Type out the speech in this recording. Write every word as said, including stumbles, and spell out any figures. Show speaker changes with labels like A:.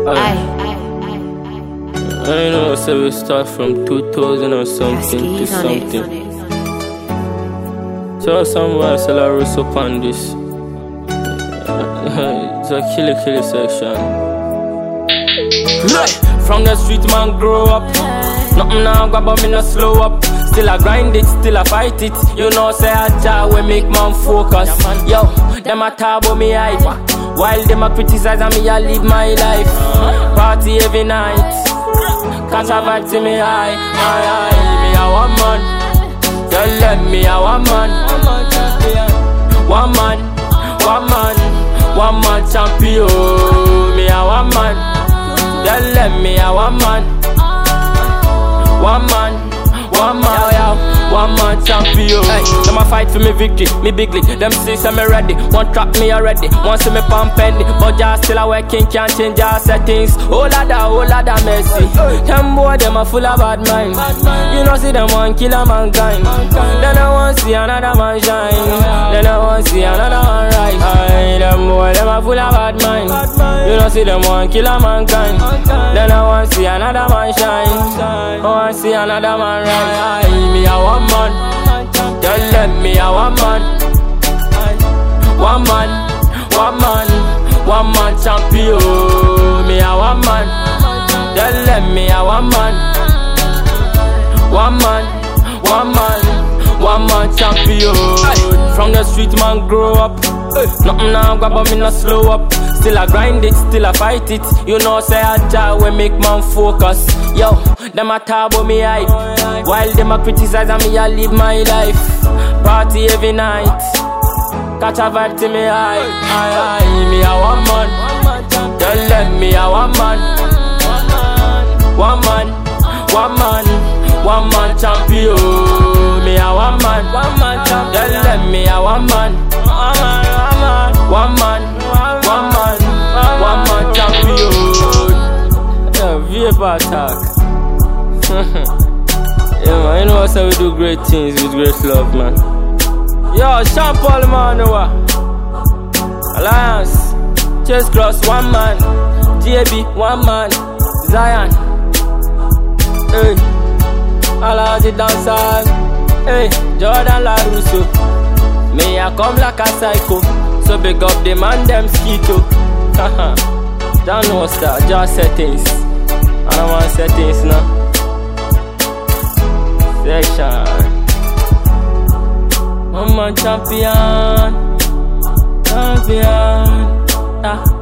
A: I know, so we start from two thousand or something to something. So somewhere sell a rush up on this. It's a killer killer section. From the street man grow up. Nothing now go but me no slow up. Still I grind it, still I fight it. You know say I try we make man focus. Yo, them a talk about me hype, while them a criticize and me I live my life. Party every night, catch a vibe to me high, high, high. Me a one man, don't let me a one man. One man, one man, one man champion. Me a one man, don't let me a one man. One man, one man, yeah, one man champion. Hey, them a fight for me victory, me big league. Them say say me ready, one trap me already. One see me pump penny, but just still a working, can't change our settings. Oh lada, oh lada, mercy. Them boy them a full of bad mind. You know see them one kill a mankind. Then I want see another man shine. Then I want see another one rise. Aye, them boy them a full of bad mind. You know see them one kill a mankind. Then I want see another man shine. I want see another man rise. Me a one man, don't let me a one man. One man, one man, one man champion. Me a one man, don't let me a one man. One man, one man, one man champion. From the street man grow up. Nothing now go but me no slow up. Still I grind it, still I fight it. You know say I try we make man focus. Yo, them a talk about me hype, while them a criticize and me I live my life. Party every night, catch a vibe to me high, high, high. Me a one man, don't let me a one man. One man, one man, one man champion. Me a one man, don't let me a one man. One man, one man, one man champion. Yeah, Vapor attack. Yeah man, you know how we do great things with great love, man. Yo, Sean Paul man, Alliance, Chase Cross, one man, J B, one man, Zion. Hey, all of the dancers. Hey, Jordan LaRusso. Me I come like a psycho, so big up the man them skeeto. Haha, don't know what's that, just settings. I don't want settings now. Section. One man champion, champion. Ah.